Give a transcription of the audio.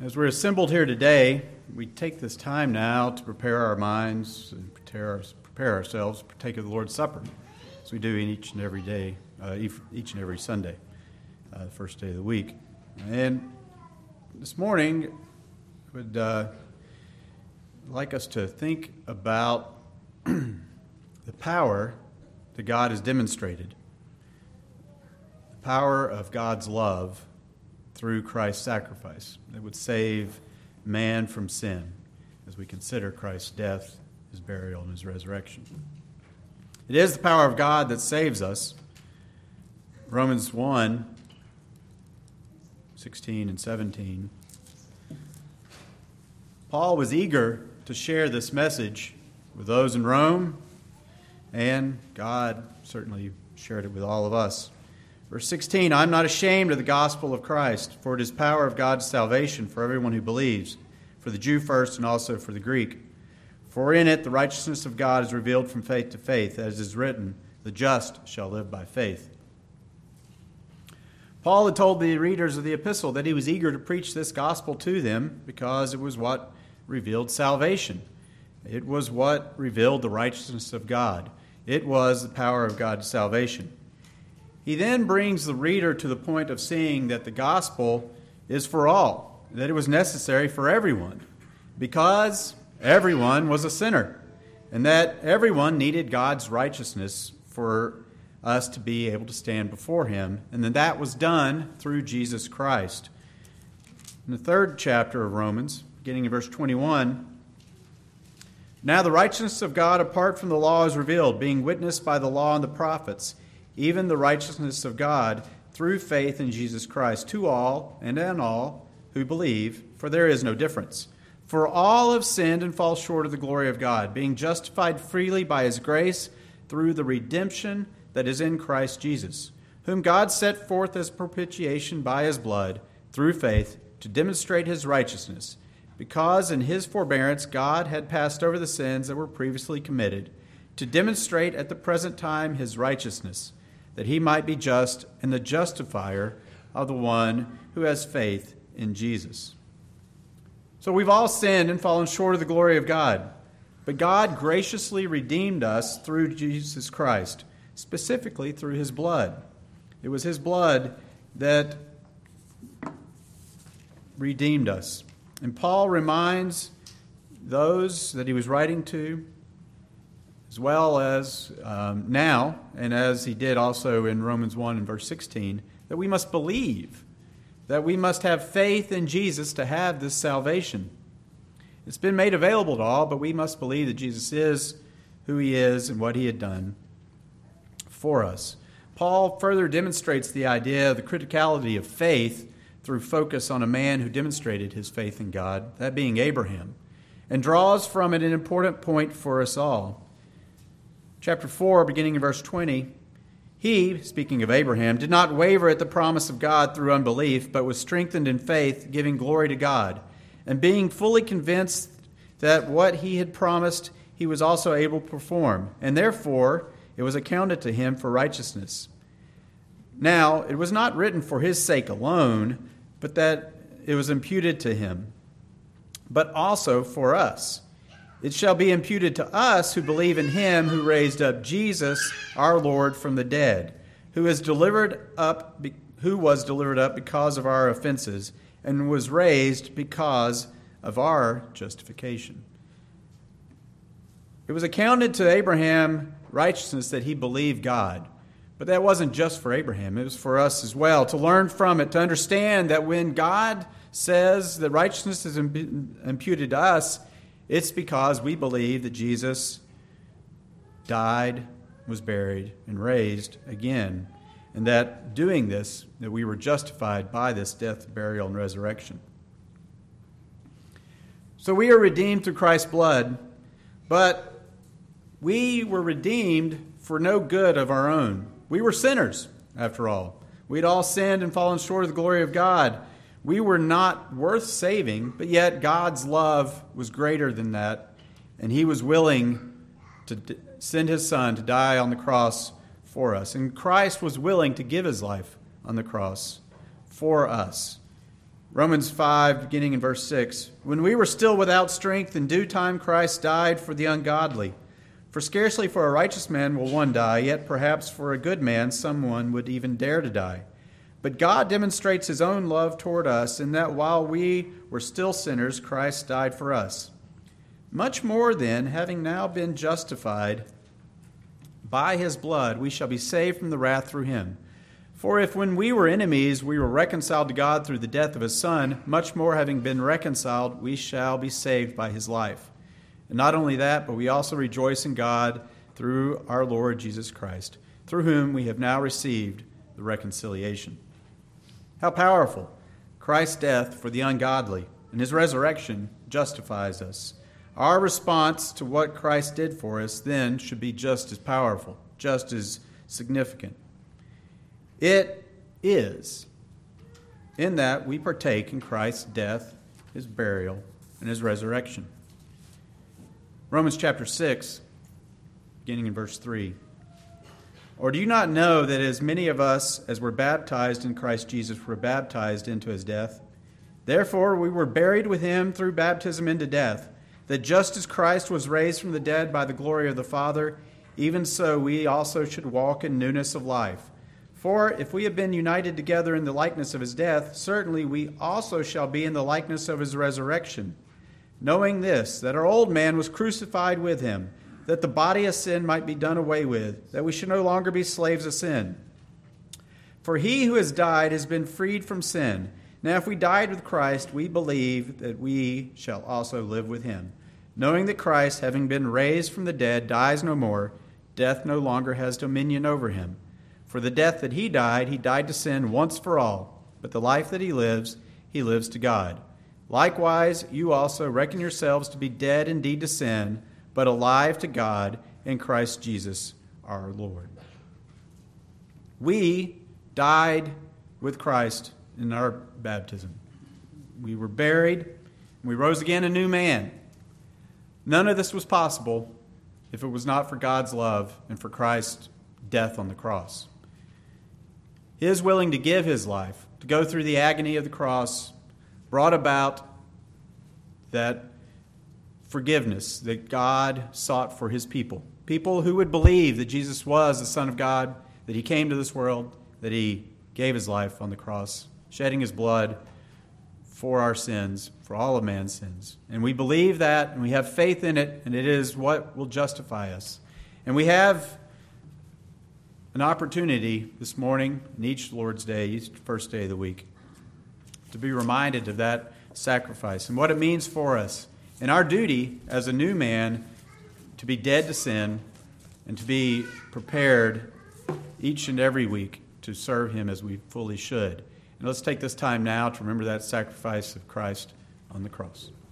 As we're assembled here today, we take this time now to prepare our minds and prepare ourselves to partake of the Lord's Supper, as we do each and every day, each and every Sunday, the first day of the week. And this morning, I would like us to think about the power that God has demonstrated, the power of God's love through Christ's sacrifice that would save man from sin as we consider Christ's death, his burial, and his resurrection. It is the power of God that saves us. Romans 1:16 and 17. Paul was eager to share this message with those in Rome, and God certainly shared it with all of us. Verse 16, I'm not ashamed of the gospel of Christ, for it is power of God's salvation for everyone who believes, for the Jew first and also for the Greek. For in it the righteousness of God is revealed from faith to faith, as is written, the just shall live by faith. Paul had told the readers of the epistle that he was eager to preach this gospel to them because it was what revealed salvation. It was what revealed the righteousness of God. It was the power of God's salvation. He then brings the reader to the point of seeing that the gospel is for all, that it was necessary for everyone, because everyone was a sinner, and that everyone needed God's righteousness for us to be able to stand before Him, and that was done through Jesus Christ. In the third chapter of Romans, beginning in verse 21, now the righteousness of God apart from the law is revealed, being witnessed by the law and the prophets, even the righteousness of God through faith in Jesus Christ, to all and in all who believe, for there is no difference. For all have sinned and fall short of the glory of God, being justified freely by His grace through the redemption that is in Christ Jesus, whom God set forth as propitiation by His blood, through faith, to demonstrate His righteousness, because in His forbearance God had passed over the sins that were previously committed, to demonstrate at the present time His righteousness, that He might be just and the justifier of the one who has faith in Jesus. So we've all sinned and fallen short of the glory of God, but God graciously redeemed us through Jesus Christ, specifically through His blood. It was His blood that redeemed us. And Paul reminds those that he was writing to, as well as now, and as he did also in Romans 1 and verse 16, that we must believe, that we must have faith in Jesus to have this salvation. It's been made available to all, but we must believe that Jesus is who He is and what He had done for us. Paul further demonstrates the idea of the criticality of faith through focus on a man who demonstrated his faith in God, that being Abraham, and draws from it an important point for us all. Chapter 4, beginning in verse 20, he, speaking of Abraham, did not waver at the promise of God through unbelief, but was strengthened in faith, giving glory to God, and being fully convinced that what he had promised he was also able to perform, and therefore it was accounted to him for righteousness. Now, it was not written for his sake alone, but that it was imputed to him, but also for us. It shall be imputed to us who believe in Him who raised up Jesus, our Lord, from the dead, who was delivered up because of our offenses, and was raised because of our justification. It was accounted to Abraham righteousness that he believed God. But that wasn't just for Abraham. It was for us as well, to learn from it, to understand that when God says that righteousness is imputed to us, it's because we believe that Jesus died, was buried, and raised again, and that doing this, that we were justified by this death, burial, and resurrection. So we are redeemed through Christ's blood, but we were redeemed for no good of our own. We were sinners, after all. We'd all sinned and fallen short of the glory of God. We were not worth saving, but yet God's love was greater than that, and He was willing to send His Son to die on the cross for us. And Christ was willing to give His life on the cross for us. Romans 5, beginning in verse 6. When we were still without strength, in due time Christ died for the ungodly. For scarcely for a righteous man will one die, yet perhaps for a good man someone would even dare to die. But God demonstrates his own love toward us in that while we were still sinners, Christ died for us. Much more then, having now been justified by his blood, we shall be saved from the wrath through him. For if when we were enemies, we were reconciled to God through the death of his Son, much more having been reconciled, we shall be saved by his life. And not only that, but we also rejoice in God through our Lord Jesus Christ, through whom we have now received the reconciliation. How powerful! Christ's death for the ungodly and his resurrection justifies us. Our response to what Christ did for us then should be just as powerful, just as significant. It is in that we partake in Christ's death, his burial, and his resurrection. Romans chapter 6, beginning in verse 3. Or do you not know that as many of us as were baptized in Christ Jesus were baptized into his death? Therefore we were buried with him through baptism into death, that just as Christ was raised from the dead by the glory of the Father, even so we also should walk in newness of life. For if we have been united together in the likeness of his death, certainly we also shall be in the likeness of his resurrection. Knowing this, that our old man was crucified with him, that the body of sin might be done away with, that we should no longer be slaves of sin. For he who has died has been freed from sin. Now if we died with Christ, we believe that we shall also live with him. Knowing that Christ, having been raised from the dead, dies no more, death no longer has dominion over him. For the death that he died to sin once for all, but the life that he lives to God. Likewise, you also reckon yourselves to be dead indeed to sin, but alive to God in Christ Jesus our Lord. We died with Christ in our baptism. We were buried, and we rose again a new man. None of this was possible if it was not for God's love and for Christ's death on the cross. His willing to give his life, to go through the agony of the cross, brought about that forgiveness that God sought for his people. People who would believe that Jesus was the Son of God, that he came to this world, that he gave his life on the cross, shedding his blood for our sins, for all of man's sins. And we believe that, and we have faith in it, and it is what will justify us. And we have an opportunity this morning, in each Lord's Day, each first day of the week, to be reminded of that sacrifice and what it means for us. And our duty as a new man to be dead to sin and to be prepared each and every week to serve him as we fully should. And let's take this time now to remember that sacrifice of Christ on the cross.